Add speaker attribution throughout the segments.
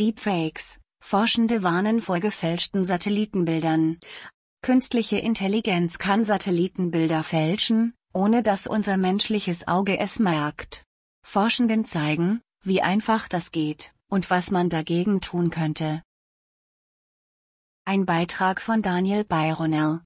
Speaker 1: Deepfakes. Forschende warnen vor gefälschten Satellitenbildern. Künstliche Intelligenz kann Satellitenbilder fälschen, ohne dass unser menschliches Auge es merkt. Forschenden zeigen, wie einfach das geht, und was man dagegen tun könnte. Ein Beitrag von Daniel Byronell.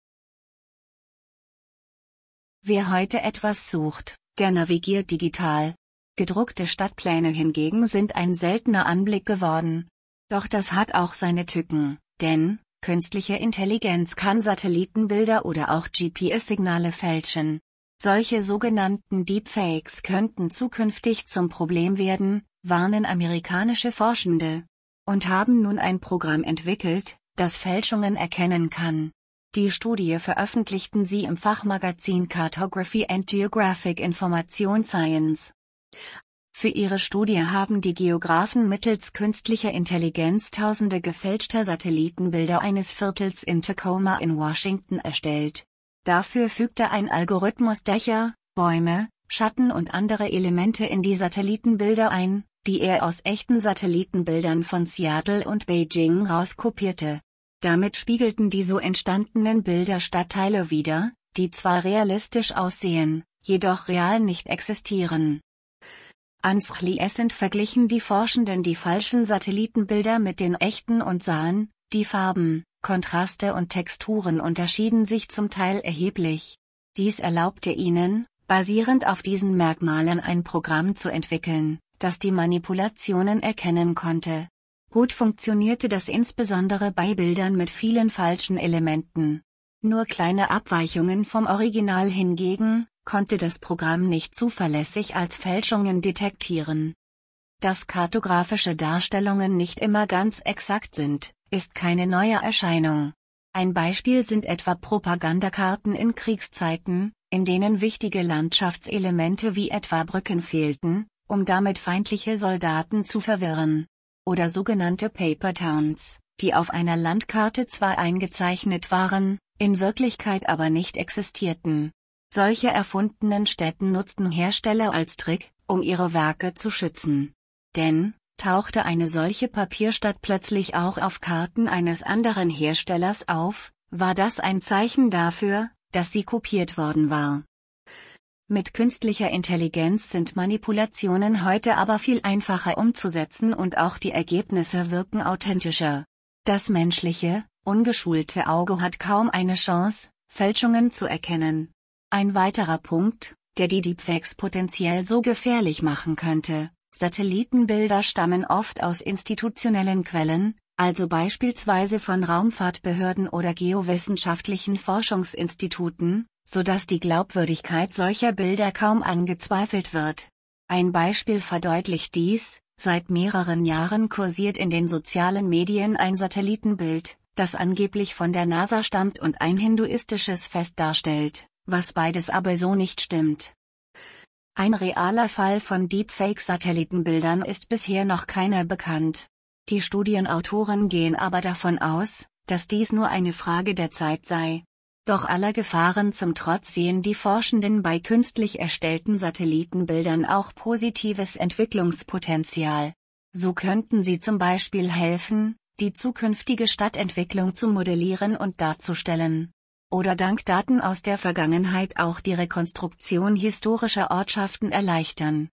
Speaker 1: Wer heute etwas sucht, der navigiert digital. Gedruckte Stadtpläne hingegen sind ein seltener Anblick geworden. Doch das hat auch seine Tücken, denn künstliche Intelligenz kann Satellitenbilder oder auch GPS-Signale fälschen. Solche sogenannten Deepfakes könnten zukünftig zum Problem werden, warnen amerikanische Forschende. Und haben nun ein Programm entwickelt, das Fälschungen erkennen kann. Die Studie veröffentlichten sie im Fachmagazin Cartography and Geographic Information Science. Für ihre Studie haben die Geographen mittels künstlicher Intelligenz tausende gefälschter Satellitenbilder eines Viertels in Tacoma in Washington erstellt. Dafür fügte ein Algorithmus Dächer, Bäume, Schatten und andere Elemente in die Satellitenbilder ein, die er aus echten Satellitenbildern von Seattle und Beijing rauskopierte. Damit spiegelten die so entstandenen Bilder Stadtteile wider, die zwar realistisch aussehen, jedoch real nicht existieren. Anschließend verglichen die Forschenden die falschen Satellitenbilder mit den echten und sahen, die Farben, Kontraste und Texturen unterschieden sich zum Teil erheblich. Dies erlaubte ihnen, basierend auf diesen Merkmalen ein Programm zu entwickeln, das die Manipulationen erkennen konnte. Gut funktionierte das insbesondere bei Bildern mit vielen falschen Elementen. Nur kleine Abweichungen vom Original hingegen konnte das Programm nicht zuverlässig als Fälschungen detektieren. Dass kartografische Darstellungen nicht immer ganz exakt sind, ist keine neue Erscheinung. Ein Beispiel sind etwa Propagandakarten in Kriegszeiten, in denen wichtige Landschaftselemente wie etwa Brücken fehlten, um damit feindliche Soldaten zu verwirren. Oder sogenannte Paper Towns, die auf einer Landkarte zwar eingezeichnet waren, in Wirklichkeit aber nicht existierten. Solche erfundenen Städten nutzten Hersteller als Trick, um ihre Werke zu schützen. Denn, tauchte eine solche Papierstadt plötzlich auch auf Karten eines anderen Herstellers auf, war das ein Zeichen dafür, dass sie kopiert worden war. Mit künstlicher Intelligenz sind Manipulationen heute aber viel einfacher umzusetzen und auch die Ergebnisse wirken authentischer. Das menschliche, ungeschulte Auge hat kaum eine Chance, Fälschungen zu erkennen. Ein weiterer Punkt, der die Deepfakes potenziell so gefährlich machen könnte: Satellitenbilder stammen oft aus institutionellen Quellen, also beispielsweise von Raumfahrtbehörden oder geowissenschaftlichen Forschungsinstituten, sodass die Glaubwürdigkeit solcher Bilder kaum angezweifelt wird. Ein Beispiel verdeutlicht dies: Seit mehreren Jahren kursiert in den sozialen Medien ein Satellitenbild, das angeblich von der NASA stammt und ein hinduistisches Fest darstellt, was beides aber so nicht stimmt. Ein realer Fall von Deepfake-Satellitenbildern ist bisher noch keiner bekannt. Die Studienautoren gehen aber davon aus, dass dies nur eine Frage der Zeit sei. Doch aller Gefahren zum Trotz sehen die Forschenden bei künstlich erstellten Satellitenbildern auch positives Entwicklungspotenzial. So könnten sie zum Beispiel helfen, die zukünftige Stadtentwicklung zu modellieren und darzustellen. Oder dank Daten aus der Vergangenheit auch die Rekonstruktion historischer Ortschaften erleichtern.